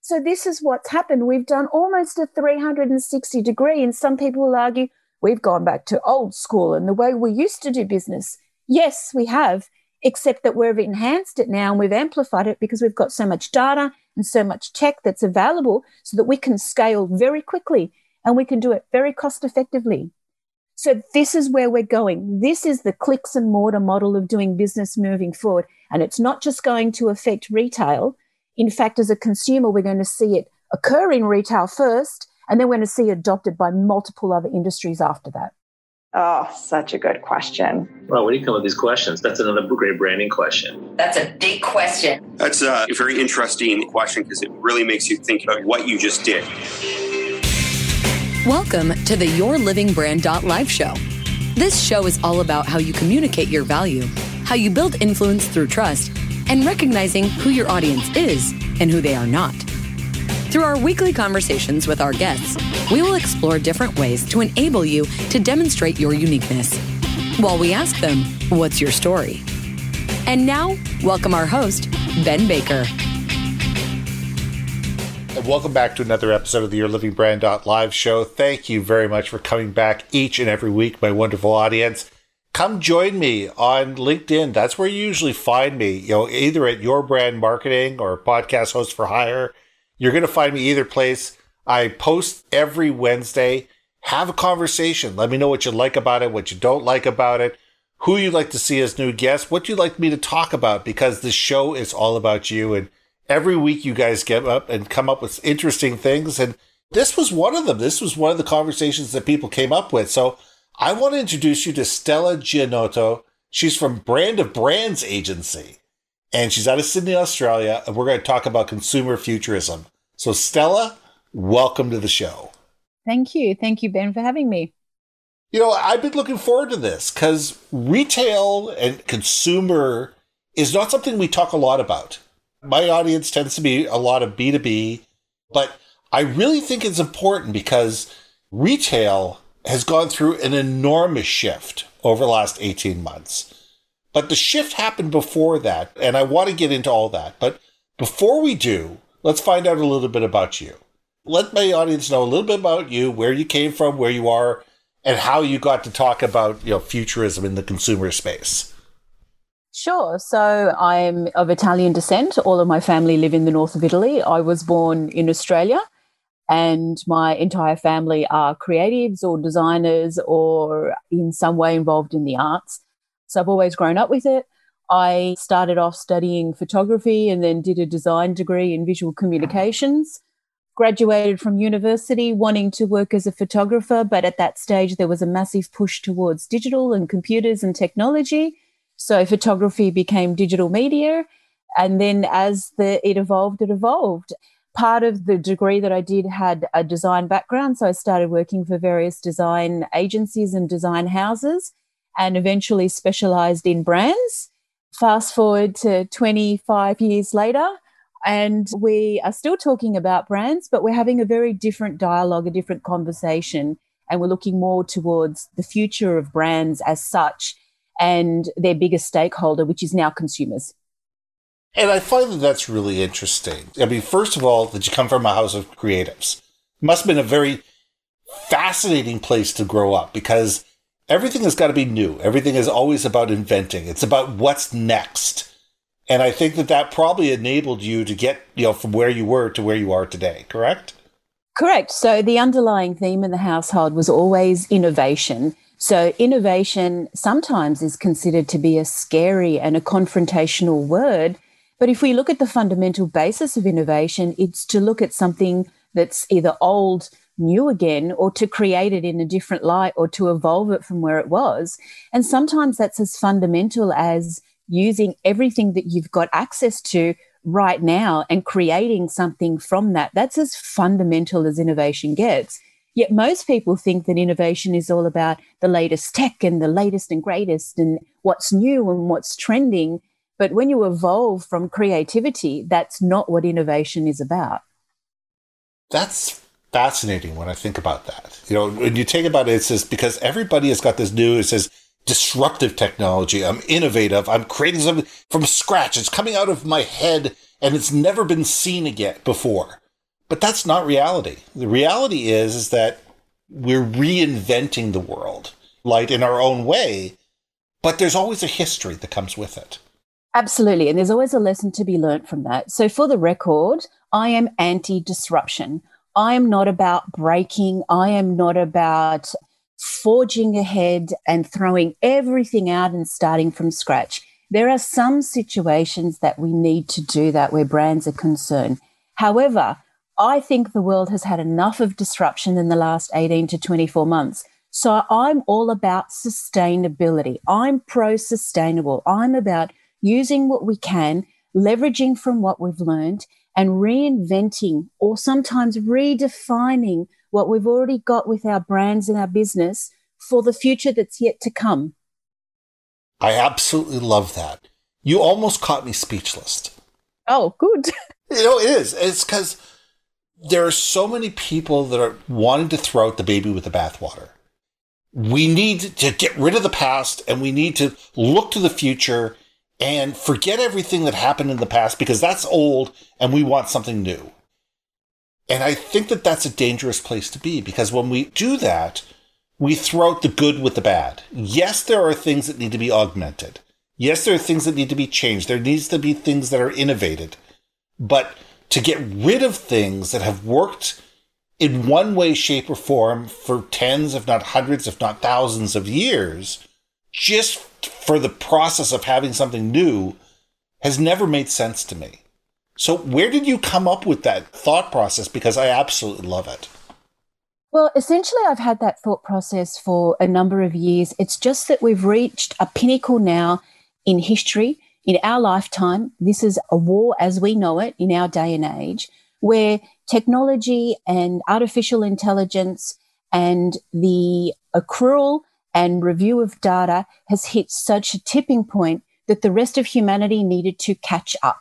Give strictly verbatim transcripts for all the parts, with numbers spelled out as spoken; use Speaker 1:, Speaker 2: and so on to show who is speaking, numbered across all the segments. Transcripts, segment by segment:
Speaker 1: So this is what's happened. We've done almost a three hundred sixty degree, and some people will argue we've gone back to old school and the way we used to do business. Yes, we have, except that we've enhanced it now and we've amplified it because we've got so much data and so much tech that's available so that we can scale very quickly and we can do it very cost effectively. So this is where we're going. This is the clicks and mortar model of doing business moving forward. And it's not just going to affect retail. In fact, as a consumer, we're going to see it occur in retail first, and then we're going to see it adopted by multiple other industries after that.
Speaker 2: Oh, such a good question.
Speaker 3: Well, when you come up with these questions, that's another great branding question.
Speaker 4: That's a big question.
Speaker 5: That's a very interesting question because it really makes you think about what you just did.
Speaker 6: Welcome to the Your Living Brand Live show. This show is all about how you communicate your value, how you build influence through trust, and recognizing who your audience is and who they are not. Through our weekly conversations with our guests, we will explore different ways to enable you to demonstrate your uniqueness, while we ask them, what's your story? And now, welcome our host, Ben Baker.
Speaker 7: And welcome back to another episode of the Your Living Brand Live show. Thank you very much for coming back each and every week, my wonderful audience. Come join me on LinkedIn. That's where you usually find me, you know, either at Your Brand Marketing or Podcast Host for Hire. You're going to find me either place. I post every Wednesday. Have a conversation. Let me know what you like about it, what you don't like about it, who you'd like to see as new guests, what you'd like me to talk about, because the show is all about you. And every week you guys get up and come up with interesting things. And this was one of them. This was one of the conversations that people came up with. So I want to introduce you to Stella Gianotto. She's from Brand of Brands Agency, and she's out of Sydney, Australia, and we're going to talk about consumer futurism. So Stella, welcome to the show.
Speaker 1: Thank you. Thank you, Ben, for having me.
Speaker 7: You know, I've been looking forward to this because retail and consumer is not something we talk a lot about. My audience tends to be a lot of B two B, but I really think it's important because retail has gone through an enormous shift over the last eighteen months. But the shift happened before that, and I want to get into all that. But before we do, let's find out a little bit about you. Let my audience know a little bit about you, where you came from, where you are, and how you got to talk about, you know, futurism in the consumer space.
Speaker 1: Sure. So I'm of Italian descent. All of my family live in the north of Italy. I was born in Australia, and my entire family are creatives or designers or in some way involved in the arts. So I've always grown up with it. I started off studying photography and then did a design degree in visual communications. Graduated from university wanting to work as a photographer, but at that stage there was a massive push towards digital and computers and technology. So photography became digital media. And then as the, it evolved, it evolved. Part of the degree that I did had a design background. So I started working for various design agencies and design houses and eventually specialized in brands. Fast forward to twenty-five years later, and we are still talking about brands, but we're having a very different dialogue, a different conversation, and we're looking more towards the future of brands as such and their biggest stakeholder, which is now consumers.
Speaker 7: And I find that that's really interesting. I mean, first of all, that you come from a house of creatives. It must have been a very fascinating place to grow up because everything has got to be new. Everything is always about inventing. It's about what's next. And I think that that probably enabled you to get, you know, from where you were to where you are today, correct?
Speaker 1: Correct. So the underlying theme in the household was always innovation. So innovation sometimes is considered to be a scary and a confrontational word. But if we look at the fundamental basis of innovation, it's to look at something that's either old, new again, or to create it in a different light or to evolve it from where it was. And sometimes that's as fundamental as using everything that you've got access to right now and creating something from that. That's as fundamental as innovation gets. Yet most people think that innovation is all about the latest tech and the latest and greatest and what's new and what's trending. But when you evolve from creativity, that's not what innovation is about.
Speaker 7: That's fascinating when I think about that. You know, when you think about it, it says, because everybody has got this new, it says, disruptive technology. I'm innovative. I'm creating something from scratch. It's coming out of my head and it's never been seen again before. But that's not reality. The reality is, is that we're reinventing the world, like in our own way, but there's always a history that comes with it.
Speaker 1: Absolutely. And there's always a lesson to be learnt from that. So for the record, I am anti-disruption. I am not about breaking. I am not about forging ahead and throwing everything out and starting from scratch. There are some situations that we need to do that where brands are concerned. However, I think the world has had enough of disruption in the last eighteen to twenty-four months. So I'm all about sustainability. I'm pro-sustainable. I'm about using what we can, leveraging from what we've learned, and reinventing or sometimes redefining what we've already got with our brands and our business for the future that's yet to come.
Speaker 7: I absolutely love that. You almost caught me speechless.
Speaker 1: Oh, good.
Speaker 7: You know, it is. It's because there are so many people that are wanting to throw out the baby with the bathwater. We need to get rid of the past and we need to look to the future and forget everything that happened in the past because that's old and we want something new. And I think that that's a dangerous place to be because when we do that, we throw out the good with the bad. Yes, there are things that need to be augmented. Yes, there are things that need to be changed. There needs to be things that are innovated. But to get rid of things that have worked in one way, shape, or form for tens, if not hundreds, if not thousands of years, just for the process of having something new, has never made sense to me. So where did you come up with that thought process? Because I absolutely love it.
Speaker 1: Well, essentially, I've had that thought process for a number of years. It's just that we've reached a pinnacle now in history, in our lifetime. This is a war as we know it in our day and age, where technology and artificial intelligence and the accrual and review of data has hit such a tipping point that the rest of humanity needed to catch up.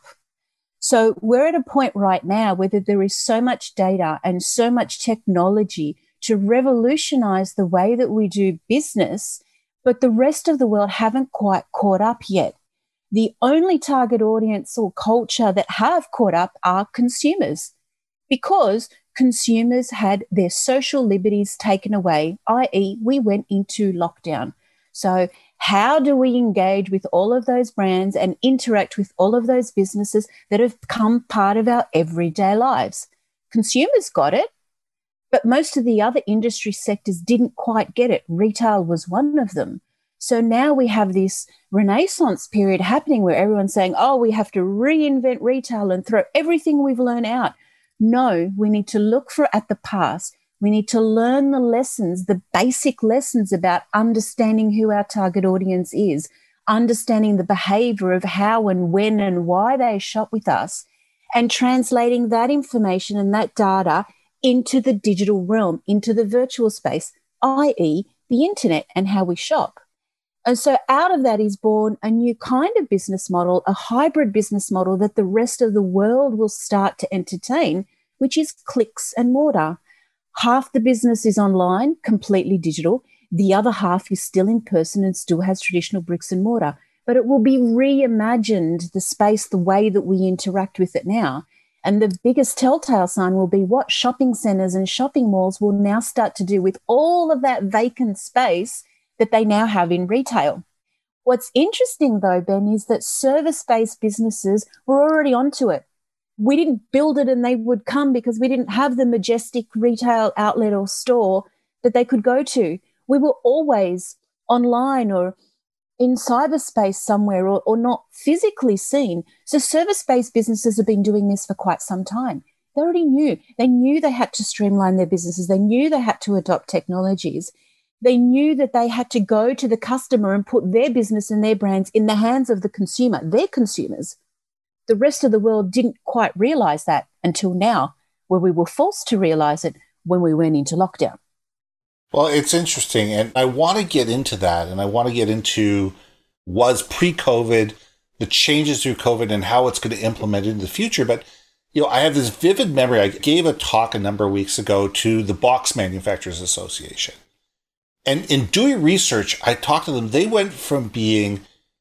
Speaker 1: So we're at a point right now where there is so much data and so much technology to revolutionize the way that we do business, but the rest of the world haven't quite caught up yet. The only target audience or culture that have caught up are consumers, because consumers had their social liberties taken away, that is we went into lockdown. So how do we engage with all of those brands and interact with all of those businesses that have become part of our everyday lives? Consumers got it, but most of the other industry sectors didn't quite get it. Retail was one of them. So now we have this renaissance period happening where everyone's saying, oh, we have to reinvent retail and throw everything we've learned out. No, we need to look for at the past. We need to learn the lessons, the basic lessons about understanding who our target audience is, understanding the behavior of how and when and why they shop with us, and translating that information and that data into the digital realm, into the virtual space, that is the internet and how we shop. And so out of that is born a new kind of business model, a hybrid business model that the rest of the world will start to entertain, which is clicks and mortar. Half the business is online, completely digital. The other half is still in person and still has traditional bricks and mortar. But it will be reimagined, the space, the way that we interact with it now. And the biggest telltale sign will be what shopping centres and shopping malls will now start to do with all of that vacant space that they now have in retail. What's interesting, though, Ben, is that service-based businesses were already onto it. We didn't build it and they would come because we didn't have the majestic retail outlet or store that they could go to. We were always online or in cyberspace somewhere or, or not physically seen. So service-based businesses have been doing this for quite some time. They already knew. They knew they had to streamline their businesses. They knew they had to adopt technologies. They knew that they had to go to the customer and put their business and their brands in the hands of the consumer, their consumers. The rest of the world didn't quite realize that until now, where we were forced to realize it when we went into lockdown.
Speaker 7: Well, it's interesting, and I want to get into that, and I want to get into was pre-COVID, the changes through COVID, and how it's going to implement it in the future. But, you know, I have this vivid memory. I gave a talk a number of weeks ago to the Box Manufacturers Association. And in doing research, I talked to them. They went from being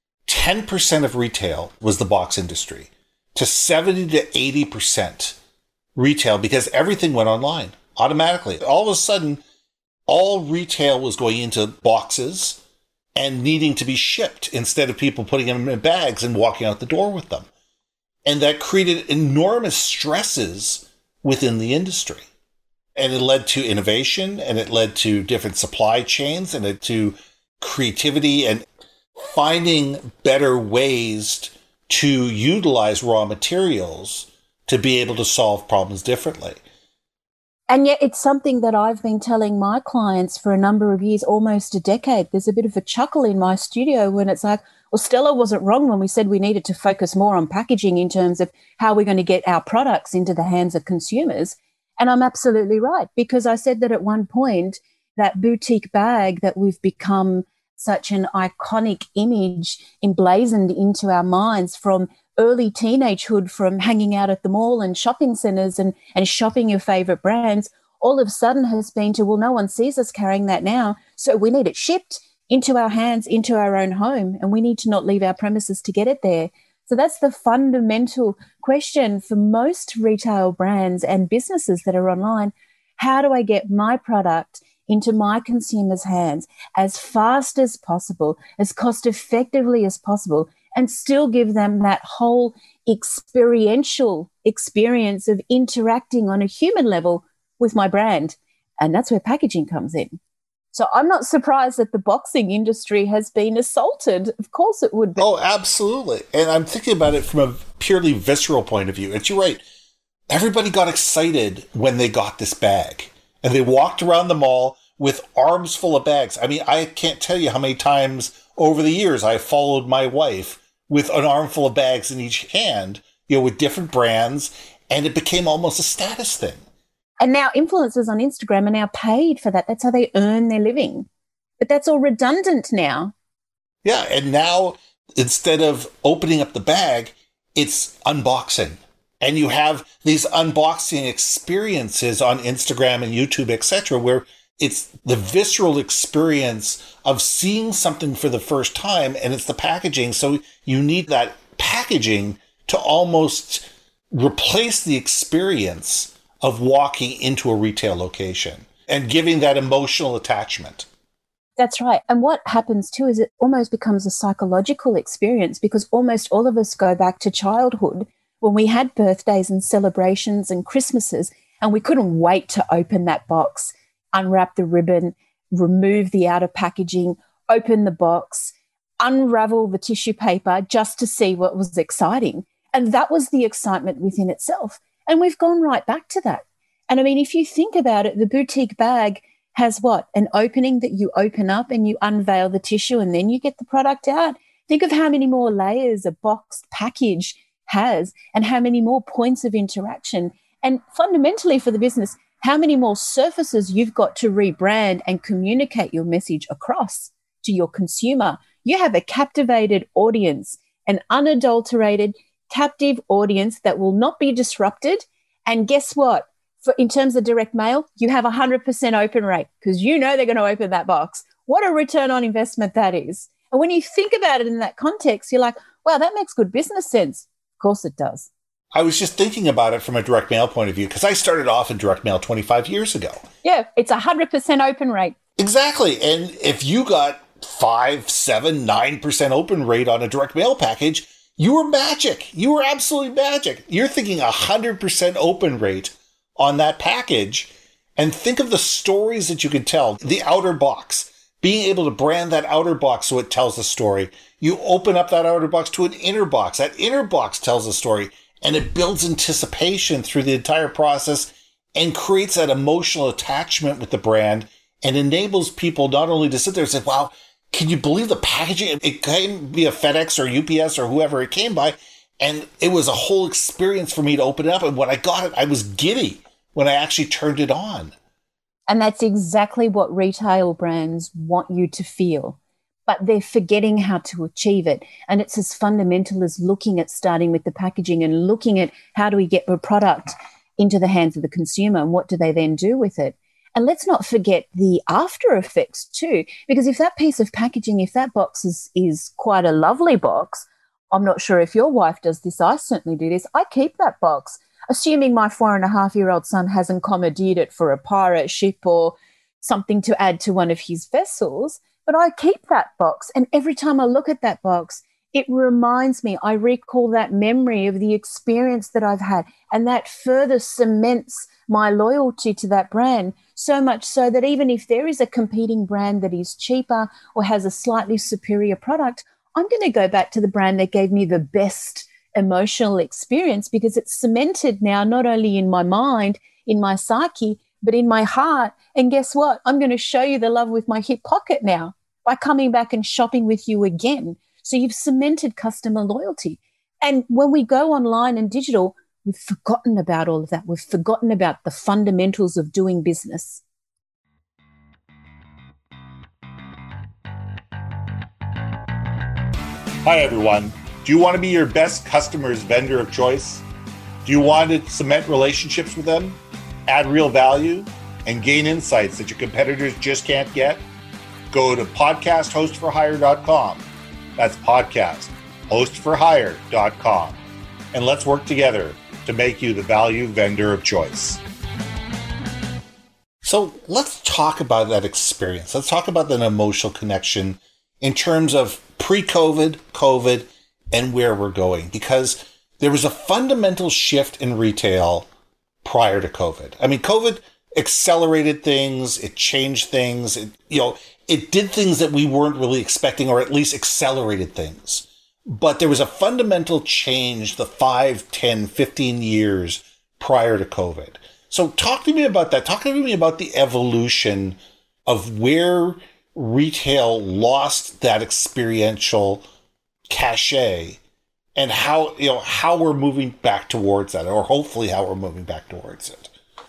Speaker 7: ten percent of retail was the box industry to seventy to eighty percent retail because everything went online automatically. All of a sudden, all retail was going into boxes and needing to be shipped instead of people putting them in bags and walking out the door with them. And that created enormous stresses within the industry. And it led to innovation, and it led to different supply chains, and it to creativity and finding better ways to utilize raw materials to be able to solve problems differently.
Speaker 1: And yet it's something that I've been telling my clients for a number of years, almost a decade. There's a bit of a chuckle in my studio when it's like, well, Stella wasn't wrong when we said we needed to focus more on packaging in terms of how we're going to get our products into the hands of consumers. And I'm absolutely right, because I said that at one point, that boutique bag that we've become such an iconic image emblazoned into our minds from early teenagehood, from hanging out at the mall and shopping centres and, and shopping your favourite brands, all of a sudden has been to, well, no one sees us carrying that now, so we need it shipped into our hands, into our own home, and we need to not leave our premises to get it there. So that's the fundamental question for most retail brands and businesses that are online. How do I get my product into my consumers' hands as fast as possible, as cost effectively as possible, and still give them that whole experiential experience of interacting on a human level with my brand? And that's where packaging comes in. So I'm not surprised that the boxing industry has been assaulted. Of course it would be.
Speaker 7: Oh, absolutely. And I'm thinking about it from a purely visceral point of view. And you're right. Everybody got excited when they got this bag. And they walked around the mall with arms full of bags. I mean, I can't tell you how many times over the years I followed my wife with an armful of bags in each hand, you know, with different brands. And it became almost a status thing.
Speaker 1: And now influencers on Instagram are now paid for that. That's how they earn their living. But that's all redundant now.
Speaker 7: Yeah, and now instead of opening up the bag, it's unboxing. And you have these unboxing experiences on Instagram and YouTube, et cetera, where it's the visceral experience of seeing something for the first time, and it's the packaging. So you need that packaging to almost replace the experience of walking into a retail location and giving that emotional attachment.
Speaker 1: That's right. And what happens too is it almost becomes a psychological experience, because almost all of us go back to childhood when we had birthdays and celebrations and Christmases, and we couldn't wait to open that box, unwrap the ribbon, remove the outer packaging, open the box, unravel the tissue paper just to see what was exciting. And that was the excitement within itself. And we've gone right back to that. And I mean, if you think about it, the boutique bag has what? An opening that you open up and you unveil the tissue and then you get the product out. Think of how many more layers a boxed package has and how many more points of interaction. And fundamentally for the business, how many more surfaces you've got to rebrand and communicate your message across to your consumer. You have a captivated audience, an unadulterated, captive audience that will not be disrupted. And guess what? For, in terms of direct mail, you have a one hundred percent open rate because you know they're going to open that box. What a return on investment that is. And when you think about it in that context, you're like, wow, that makes good business sense. Of course it does.
Speaker 7: I was just thinking about it from a direct mail point of view because I started off in direct mail twenty-five years ago.
Speaker 1: Yeah, it's a one hundred percent open rate.
Speaker 7: Exactly. And if you got five, seven, nine percent open rate on a direct mail package, you were magic. You were absolutely magic. You're thinking one hundred percent open rate on that package. And think of the stories that you could tell. The outer box, being able to brand that outer box so it tells a story. You open up that outer box to an inner box. That inner box tells a story. And it builds anticipation through the entire process and creates that emotional attachment with the brand and enables people not only to sit there and say, wow, can you believe the packaging? It came via FedEx or U P S or whoever it came by. And it was a whole experience for me to open it up. And when I got it, I was giddy when I actually turned it on.
Speaker 1: And that's exactly what retail brands want you to feel. But they're forgetting how to achieve it. And it's as fundamental as looking at starting with the packaging and looking at how do we get the product into the hands of the consumer and what do they then do with it. And let's not forget the after effects too, because if that piece of packaging, if that box is, is quite a lovely box, I'm not sure if your wife does this, I certainly do this, I keep that box. assuming my four and a half year old son hasn't commandeered it for a pirate ship or something to add to one of his vessels. But I keep that box, and every time I look at that box, it reminds me, I recall that memory of the experience that I've had, and that further cements my loyalty to that brand, so much so that even if there is a competing brand that is cheaper or has a slightly superior product, I'm going to go back to the brand that gave me the best emotional experience, because it's cemented now not only in my mind, in my psyche, but in my heart. And guess what? I'm going to show you the love with my hip pocket now by coming back and shopping with you again. So you've cemented customer loyalty. And when we go online and digital, we've forgotten about all of that. We've forgotten about the fundamentals of doing business.
Speaker 7: Hi, everyone. Do you want to be your best customer's vendor of choice? Do you want to cement relationships with them, add real value, and gain insights that your competitors just can't get? Go to podcast host for hire dot com. That's podcast host for hire dot com. And let's work together to make you the value vendor of choice. So let's talk about that experience. Let's talk about that emotional connection in terms of pre-COVID, COVID, and where we're going, because there was a fundamental shift in retail prior to COVID. I mean, COVID accelerated things, it changed things, it, you know, it did things that we weren't really expecting, or at least accelerated things. But there was a fundamental change the five, ten, fifteen years prior to COVID. So talk to me about that. Talk to me about the evolution of where retail lost that experiential cachet, and how, you know, how we're moving back towards that, or hopefully how we're moving back towards it.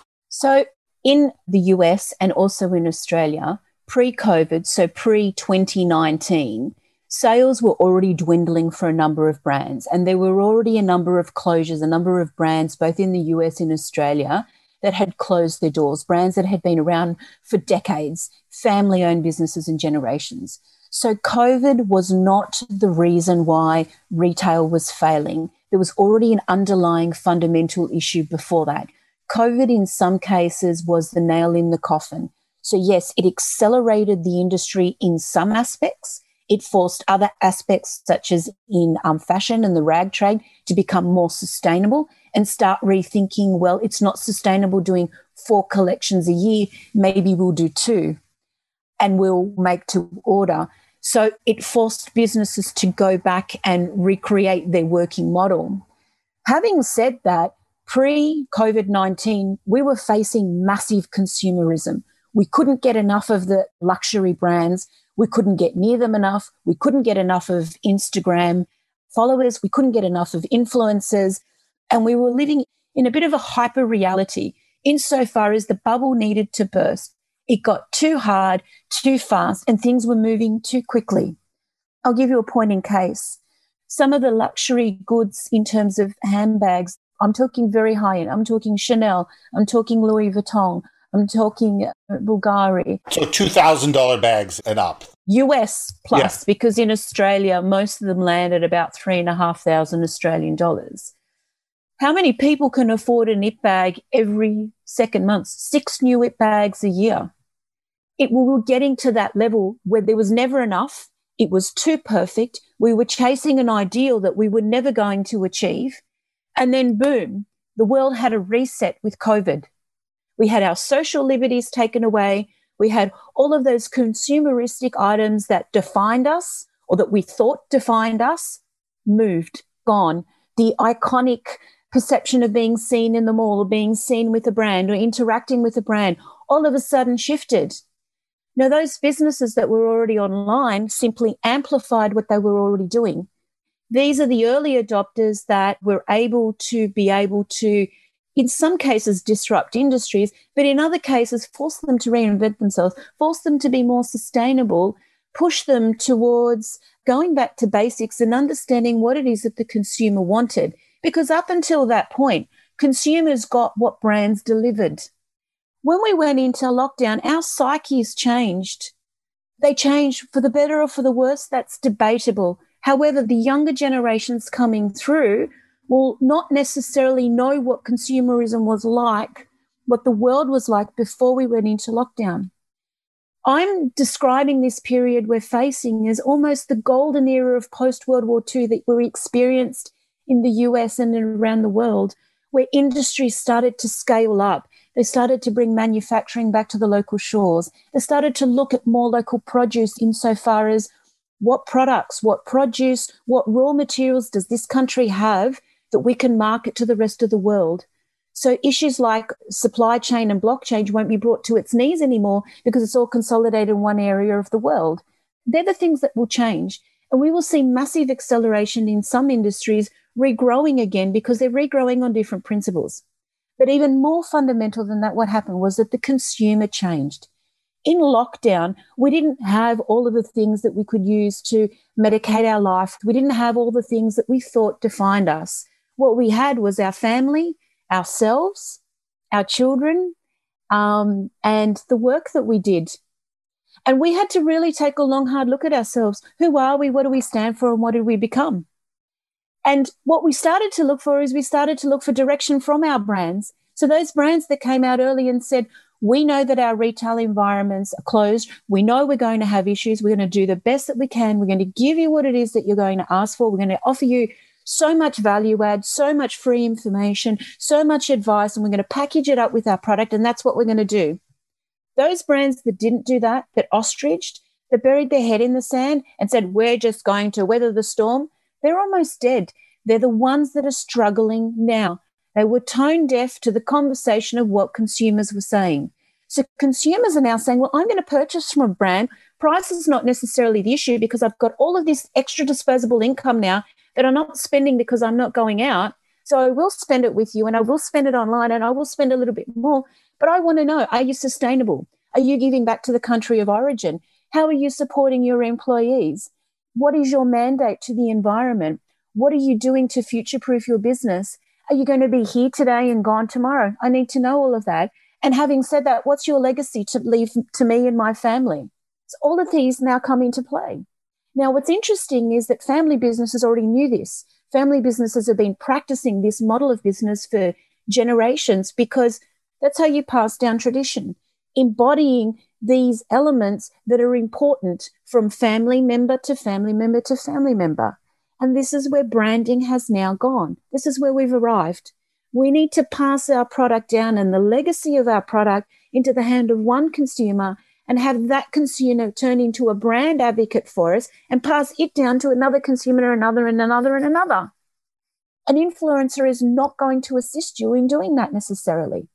Speaker 1: So in the U S and also in Australia, pre-COVID, so pre twenty nineteen, sales were already dwindling for a number of brands, and there were already a number of closures, a number of brands, both in the U S and Australia, that had closed their doors, brands that had been around for decades, family-owned businesses and generations. So COVID was not the reason why retail was failing. There was already an underlying fundamental issue before that. COVID, in some cases, was the nail in the coffin. So yes, it accelerated the industry in some aspects. It forced other aspects, such as in um, fashion and the rag trade, to become more sustainable and start rethinking, well, it's not sustainable doing four collections a year. Maybe we'll do two and we'll make to order. So it forced businesses to go back and recreate their working model. Having said that, pre-COVID nineteen, we were facing massive consumerism. We couldn't get enough of the luxury brands. We couldn't get near them enough. We couldn't get enough of Instagram followers. We couldn't get enough of influencers. And we were living in a bit of a hyper reality insofar as the bubble needed to burst. It got too hard, too fast, and things were moving too quickly. I'll give you a point in case. Some of the luxury goods in terms of handbags, I'm talking very high end. I'm talking Chanel. I'm talking Louis Vuitton. I'm talking Bulgari.
Speaker 7: So two thousand dollars bags and up.
Speaker 1: U S plus, yeah. Because in Australia, most of them land at about three and a half thousand Australian dollars. How many people can afford a knit bag every second month? Six new knit bags a year. It, we were getting to that level where there was never enough. It was too perfect. We were chasing an ideal that we were never going to achieve. And then, boom, the world had a reset with COVID. We had our social liberties taken away. We had all of those consumeristic items that defined us, or that we thought defined us, moved, gone. The iconic perception of being seen in the mall, or being seen with a brand, or interacting with a brand, all of a sudden shifted. Now, those businesses that were already online simply amplified what they were already doing. These are the early adopters that were able to be able to, in some cases, disrupt industries, but in other cases, force them to reinvent themselves, force them to be more sustainable, push them towards going back to basics and understanding what it is that the consumer wanted. Because up until that point, consumers got what brands delivered. When we went into lockdown, our psyches changed. They changed for the better or for the worse. That's debatable. However, the younger generations coming through will not necessarily know what consumerism was like, what the world was like before we went into lockdown. I'm describing this period we're facing as almost the golden era of post-World War Two that we experienced in the U S and around the world, where industries started to scale up. They started to bring manufacturing back to the local shores. They started to look at more local produce insofar as what products, what produce, what raw materials does this country have that we can market to the rest of the world. So issues like supply chain and blockchain won't be brought to its knees anymore because it's all consolidated in one area of the world. They're the things that will change. And we will see massive acceleration in some industries regrowing again because they're regrowing on different principles. But even more fundamental than that, what happened was that the consumer changed. In lockdown, we didn't have all of the things that we could use to medicate our life. We didn't have all the things that we thought defined us. What we had was our family, ourselves, our children, um, and the work that we did. And we had to really take a long, hard look at ourselves. Who are we? What do we stand for? And what did we become? And what we started to look for is we started to look for direction from our brands. So those brands that came out early and said, we know that our retail environments are closed. We know we're going to have issues. We're going to do the best that we can. We're going to give you what it is that you're going to ask for. We're going to offer you so much value add, so much free information, so much advice, and we're going to package it up with our product, and that's what we're going to do. Those brands that didn't do that, that ostriched, that buried their head in the sand and said, we're just going to weather the storm, they're almost dead. They're the ones that are struggling now. They were tone deaf to the conversation of what consumers were saying. So consumers are now saying, well, I'm going to purchase from a brand. Price is not necessarily the issue because I've got all of this extra disposable income now that I'm not spending because I'm not going out. So I will spend it with you and I will spend it online and I will spend a little bit more. But I want to know, are you sustainable? Are you giving back to the country of origin? How are you supporting your employees? What is your mandate to the environment? What are you doing to future-proof your business? Are you going to be here today and gone tomorrow? I need to know all of that. And having said that, what's your legacy to leave to me and my family? So all of these now come into play. Now, what's interesting is that family businesses already knew this. Family businesses have been practicing this model of business for generations because that's how you pass down tradition, embodying these elements that are important from family member to family member to family member. And this is where branding has now gone. This is where we've arrived. We need to pass our product down and the legacy of our product into the hand of one consumer and have that consumer turn into a brand advocate for us and pass it down to another consumer, another and another and another. An influencer is not going to assist you in doing that necessarily.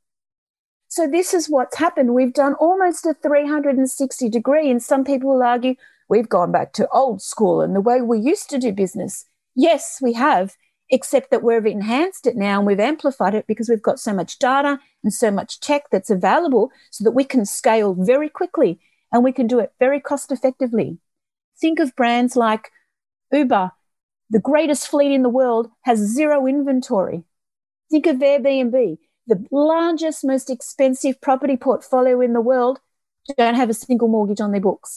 Speaker 1: So this is what's happened. We've done almost a three hundred sixty degree, and some people will argue we've gone back to old school and the way we used to do business. Yes, we have, except that we've enhanced it now and we've amplified it because we've got so much data and so much tech that's available so that we can scale very quickly and we can do it very cost effectively. Think of brands like Uber, the greatest fleet in the world, has zero inventory. Think of Airbnb, the largest, most expensive property portfolio in the world, don't have a single mortgage on their books.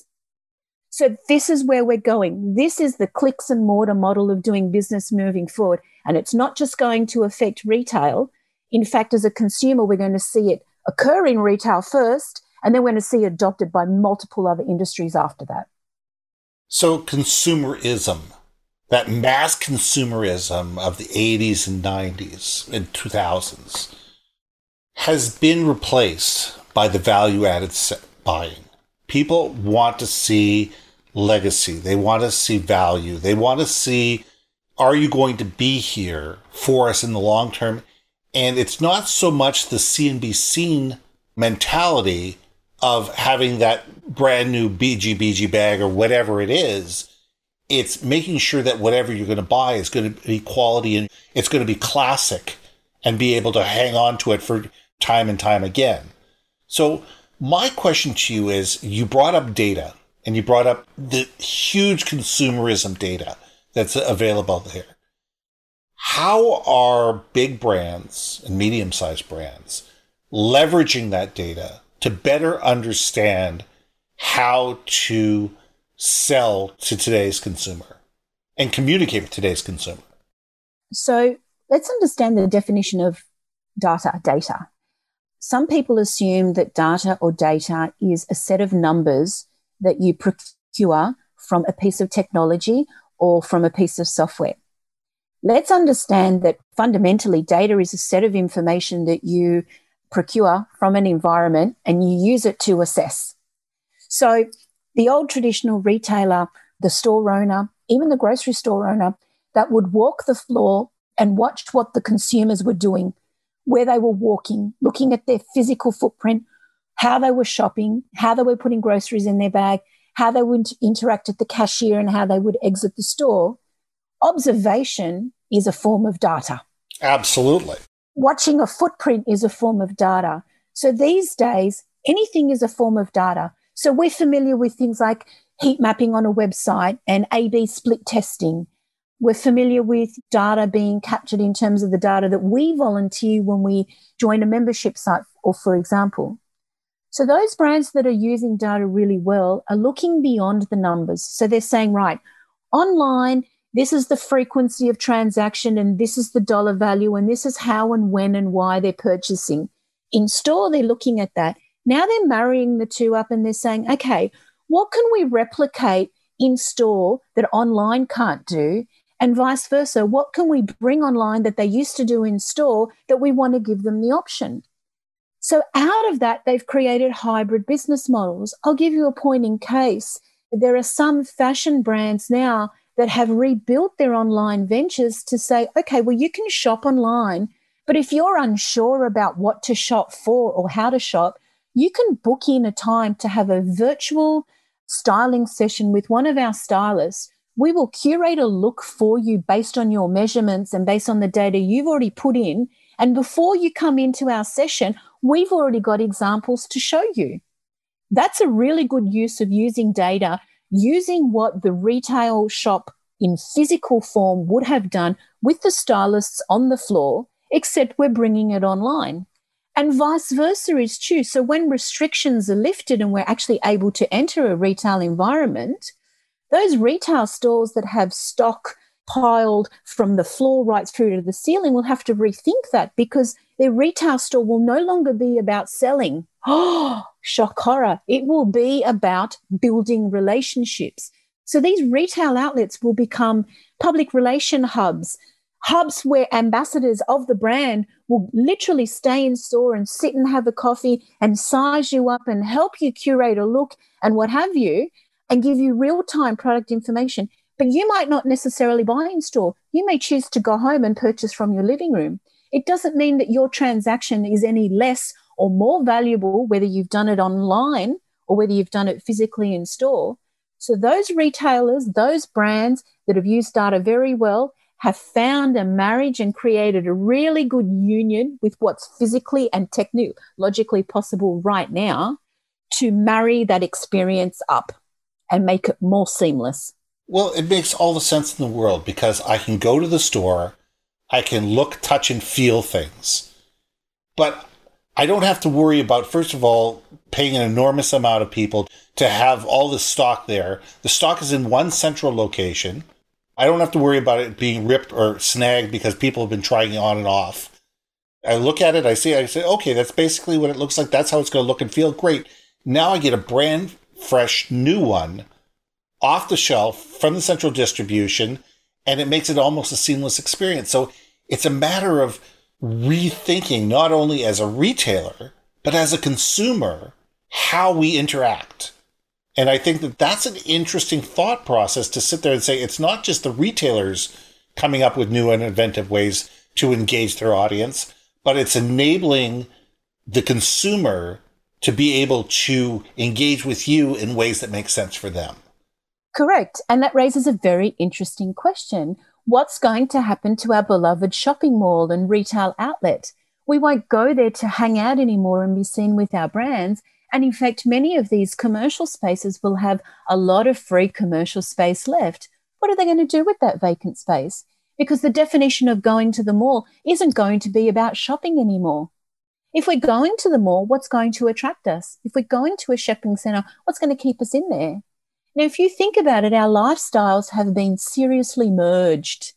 Speaker 1: So this is where we're going. This is the clicks and mortar model of doing business moving forward. And it's not just going to affect retail. In fact, as a consumer, we're going to see it occur in retail first, and then we're going to see it adopted by multiple other industries after that.
Speaker 7: So consumerism, that mass consumerism of the eighties and nineties and two thousands has been replaced by the value-added buying. People want to see legacy. They want to see value. They want to see, are you going to be here for us in the long term? And it's not so much the see and be seen mentality of having that brand new B G B G bag or whatever it is. It's making sure that whatever you're going to buy is going to be quality and it's going to be classic and be able to hang on to it for time and time again. So my question to you is, you brought up data and you brought up the huge consumerism data that's available there. How are big brands and medium-sized brands leveraging that data to better understand how to sell to today's consumer and communicate with today's consumer?
Speaker 1: So let's understand the definition of data, data. Some people assume that data or data is a set of numbers that you procure from a piece of technology or from a piece of software. Let's understand that fundamentally data is a set of information that you procure from an environment and you use it to assess. So the old traditional retailer, the store owner, even the grocery store owner that would walk the floor and watch what the consumers were doing, where they were walking, looking at their physical footprint, how they were shopping, how they were putting groceries in their bag, how they would interact at the cashier and how they would exit the store. Observation is a form of data.
Speaker 7: Absolutely.
Speaker 1: Watching a footprint is a form of data. So these days, anything is a form of data. So we're familiar with things like heat mapping on a website and A B split testing. We're familiar with data being captured in terms of the data that we volunteer when we join a membership site, or for example. So those brands that are using data really well are looking beyond the numbers. So they're saying, right, online, this is the frequency of transaction and this is the dollar value and this is how and when and why they're purchasing. In store, they're looking at that. Now they're marrying the two up and they're saying, okay, what can we replicate in store that online can't do? And vice versa, what can we bring online that they used to do in store that we want to give them the option? So out of that, they've created hybrid business models. I'll give you a point in case. There are some fashion brands now that have rebuilt their online ventures to say, okay, well, you can shop online, but if you're unsure about what to shop for or how to shop, you can book in a time to have a virtual styling session with one of our stylists. We will curate a look for you based on your measurements and based on the data you've already put in. And before you come into our session, we've already got examples to show you. That's a really good use of using data, using what the retail shop in physical form would have done with the stylists on the floor, except we're bringing it online. And vice versa is true. So when restrictions are lifted and we're actually able to enter a retail environment, those retail stores that have stock piled from the floor right through to the ceiling will have to rethink that, because their retail store will no longer be about selling. Oh, shock horror. It will be about building relationships. So these retail outlets will become public relation hubs, hubs where ambassadors of the brand will literally stay in store and sit and have a coffee and size you up and help you curate a look and what have you, and give you real-time product information. But you might not necessarily buy in store. You may choose to go home and purchase from your living room. It doesn't mean that your transaction is any less or more valuable, whether you've done it online or whether you've done it physically in store. So those retailers, those brands that have used data very well, have found a marriage and created a really good union with what's physically and technologically possible right now to marry that experience up and make it more seamless.
Speaker 7: Well, it makes all the sense in the world, because I can go to the store, I can look, touch, and feel things. But I don't have to worry about, first of all, paying an enormous amount of people to have all the stock there. The stock is in one central location. I don't have to worry about it being ripped or snagged because people have been trying it on and off. I look at it, I see, I say, okay, that's basically what it looks like. That's how it's going to look and feel. Great. Now I get a brand fresh new one off the shelf from the central distribution, and it makes it almost a seamless experience. So it's a matter of rethinking, not only as a retailer, but as a consumer, how we interact. And I think that that's an interesting thought process to sit there and say, it's not just the retailers coming up with new and inventive ways to engage their audience, but it's enabling the consumer to be able to engage with you in ways that make sense for them.
Speaker 1: Correct. And that raises a very interesting question. What's going to happen to our beloved shopping mall and retail outlet? We won't go there to hang out anymore and be seen with our brands. And in fact, many of these commercial spaces will have a lot of free commercial space left. What are they going to do with that vacant space? Because the definition of going to the mall isn't going to be about shopping anymore. If we're going to the mall, what's going to attract us? If we're going to a shopping centre, what's going to keep us in there? Now, if you think about it, our lifestyles have been seriously merged.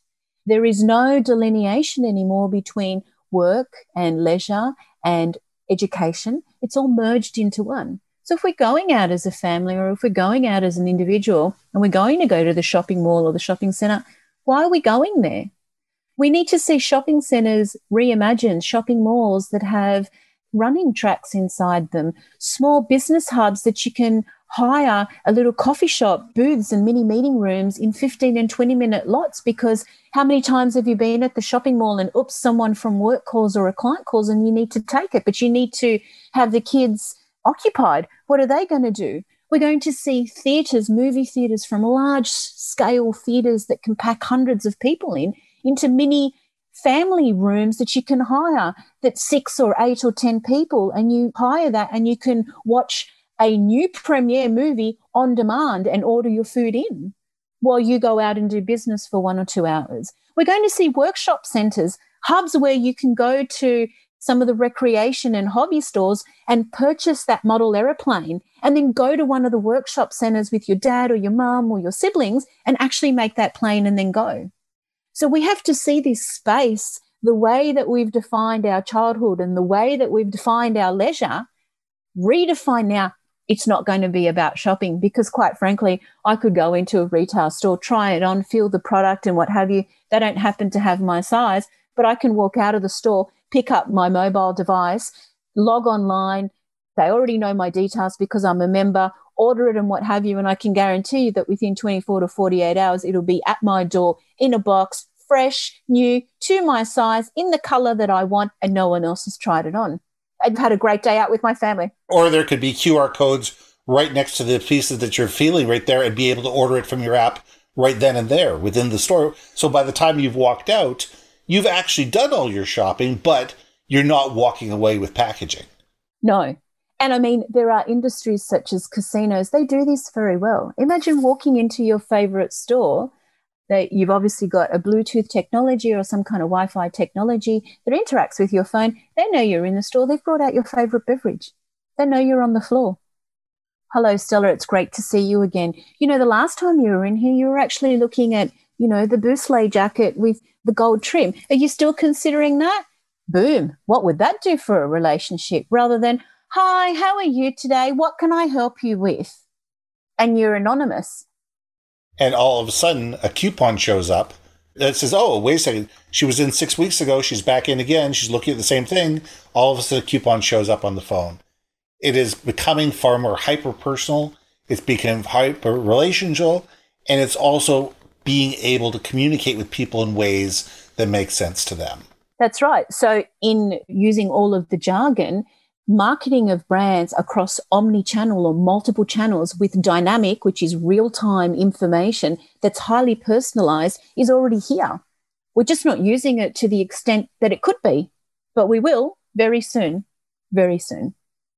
Speaker 1: There is no delineation anymore between work and leisure and education. It's all merged into one. So if we're going out as a family or if we're going out as an individual and we're going to go to the shopping mall or the shopping centre, why are we going there? We need to see shopping centres reimagined, shopping malls that have running tracks inside them, small business hubs that you can hire a little coffee shop, booths and mini meeting rooms in fifteen and twenty minute lots, because how many times have you been at the shopping mall and oops, someone from work calls or a client calls and you need to take it, but you need to have the kids occupied. What are they going to do? We're going to see theatres, movie theatres from large scale theatres that can pack hundreds of people in into mini family rooms that you can hire that's six or eight or ten people, and you hire that and you can watch a new premiere movie on demand and order your food in while you go out and do business for one or two hours. We're going to see workshop centres, hubs where you can go to some of the recreation and hobby stores and purchase that model aeroplane and then go to one of the workshop centres with your dad or your mum or your siblings and actually make that plane and then go. So we have to see this space, the way that we've defined our childhood and the way that we've defined our leisure, redefine now. It's not going to be about shopping because, quite frankly, I could go into a retail store, try it on, feel the product and what have you. They don't happen to have my size, but I can walk out of the store, pick up my mobile device, log online. They already know my details because I'm a member, order it and what have you, and I can guarantee you that within twenty-four to forty-eight hours, it'll be at my door in a box, fresh, new, to my size, in the colour that I want, and no one else has tried it on. I've had a great day out with my family.
Speaker 7: Or there could be Q R codes right next to the pieces that you're feeling right there and be able to order it from your app right then and there within the store. So by the time you've walked out, you've actually done all your shopping, but you're not walking away with packaging.
Speaker 1: No. And I mean, there are industries such as casinos. They do this very well. Imagine walking into your favourite store. That you've obviously got a Bluetooth technology or some kind of Wi-Fi technology that interacts with your phone. They know you're in the store. They've brought out your favourite beverage. They know you're on the floor. Hello, Stella. It's great to see you again. You know, the last time you were in here, you were actually looking at, you know, the Boucle jacket with the gold trim. Are you still considering that? Boom. What would that do for a relationship? Rather than, hi, how are you today? What can I help you with? And you're anonymous.
Speaker 7: And all of a sudden, a coupon shows up that says, oh, wait a second, she was in six weeks ago, she's back in again, she's looking at the same thing. All of a sudden, a coupon shows up on the phone. It is becoming far more hyper-personal. It's becoming hyper-relational. And it's also being able to communicate with people in ways that make sense to them.
Speaker 1: That's right. So in using all of the jargon, marketing of brands across omni-channel or multiple channels with dynamic, which is real-time information that's highly personalized, is already here. We're just not using it to the extent that it could be, but we will very soon, very soon.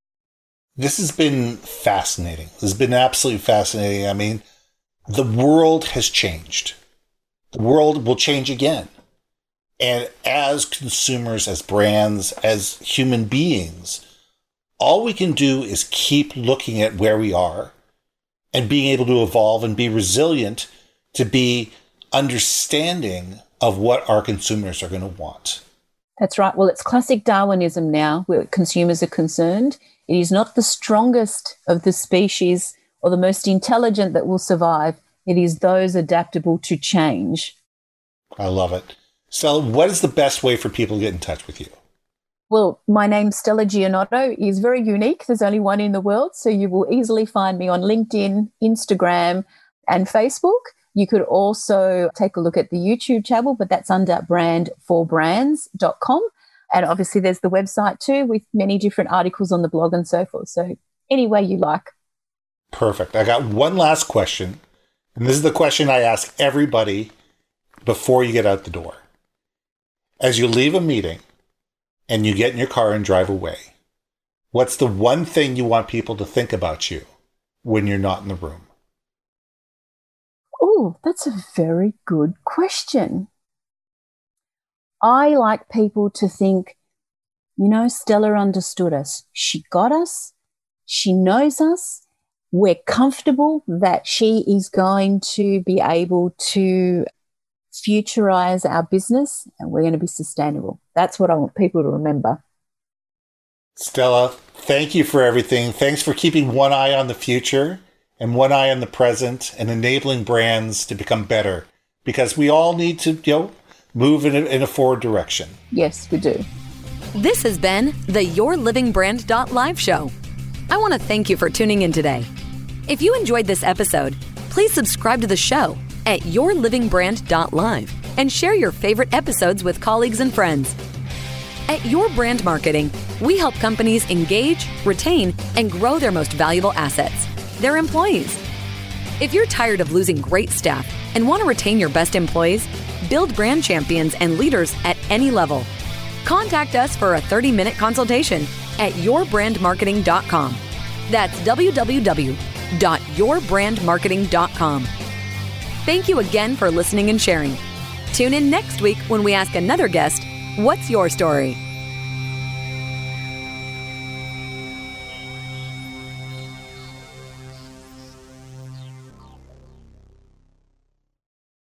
Speaker 7: This has been fascinating. This has been absolutely fascinating. I mean, the world has changed. The world will change again. And as consumers, as brands, as human beings, all we can do is keep looking at where we are and being able to evolve and be resilient to be understanding of what our consumers are going to want.
Speaker 1: That's right. Well, it's classic Darwinism now where consumers are concerned. It is not the strongest of the species or the most intelligent that will survive. It is those adaptable to change.
Speaker 7: I love it. Stella, what is the best way for people to get in touch with you?
Speaker 1: Well, my name, Stella Gianotto, is very unique. There's only one in the world, so you will easily find me on LinkedIn, Instagram, and Facebook. You could also take a look at the YouTube channel, but that's under brand for brands dot com. And obviously there's the website too with many different articles on the blog and so forth. So any way you like.
Speaker 7: Perfect. I got one last question. And this is the question I ask everybody before you get out the door. As you leave a meeting, and you get in your car and drive away, what's the one thing you want people to think about you when you're not in the room?
Speaker 1: Oh, that's a very good question. I like people to think, you know, Stella understood us. She got us. She knows us. We're comfortable that she is going to be able to futurize our business, and we're going to be sustainable. That's what I want people to remember.
Speaker 7: Stella, thank you for everything. Thanks for keeping one eye on the future and one eye on the present and enabling brands to become better, because we all need to, you know, move in a, in a forward direction.
Speaker 1: Yes, we do.
Speaker 6: This has been the Your Living Brand Live show. I want to thank you for tuning in today. If you enjoyed this episode, please subscribe to the show at your living brand live and share your favorite episodes with colleagues and friends. At Your Brand Marketing, we help companies engage, retain, and grow their most valuable assets, their employees. If you're tired of losing great staff and want to retain your best employees, build brand champions and leaders at any level, contact us for a thirty-minute consultation at your brand marketing dot com. That's w w w dot your brand marketing dot com. Thank you again for listening and sharing. Tune in next week when we ask another guest, what's your story?